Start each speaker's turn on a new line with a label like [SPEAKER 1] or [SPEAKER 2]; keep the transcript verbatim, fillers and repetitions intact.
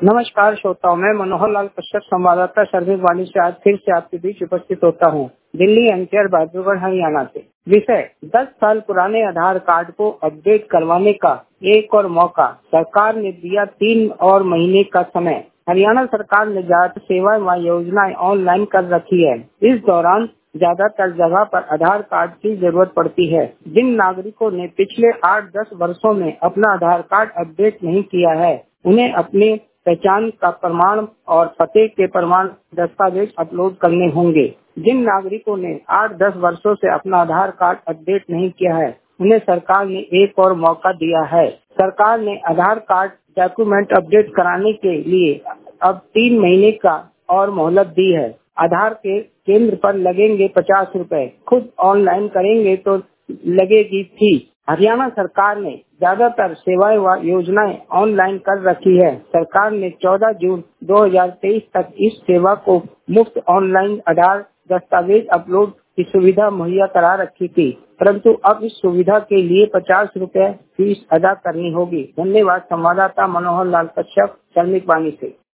[SPEAKER 1] नमस्कार श्रोताओं, मैं मनोहर लाल कश्यप संवाददाता सर्विस वाणी से आज फिर से आपके बीच उपस्थित होता हूँ, दिल्ली एनसीआर बहादुरगढ़ हरियाणा से। विषय दस साल पुराने आधार कार्ड को अपडेट करवाने का एक और मौका, सरकार ने दिया तीन और महीने का समय। हरियाणा सरकार ने ज्यादा सेवाएं व योजनाएं ऑनलाइन कर रखी है। इस दौरान ज्यादातर जगह पर आधार कार्ड की जरूरत पड़ती है। जिन नागरिकों ने पिछले आठ दस वर्षों में अपना आधार कार्ड अपडेट नहीं किया है, उन्हें अपने पहचान का प्रमाण और पते के प्रमाण दस्तावेज अपलोड करने होंगे। जिन नागरिकों ने आठ दस वर्षों से अपना आधार कार्ड अपडेट नहीं किया है, उन्हें सरकार ने एक और मौका दिया है। सरकार ने आधार कार्ड डॉक्यूमेंट अपडेट कराने के लिए अब तीन महीने का और मोहलत दी है। आधार के केंद्र पर लगेंगे पचास रुपए, खुद ऑनलाइन करेंगे तो लगेगी फीस। हरियाणा सरकार ने ज्यादातर सेवाएं व योजनाएं ऑनलाइन कर रखी है। सरकार ने चौदह जून दो हज़ार तेईस तक इस सेवा को मुफ्त ऑनलाइन आधार दस्तावेज अपलोड की सुविधा मुहैया करा रखी थी, परंतु अब इस सुविधा के लिए पचास रुपए फीस अदा करनी होगी। धन्यवाद। संवाददाता मनोहर लाल कश्यप, श्रमिक वाणी से।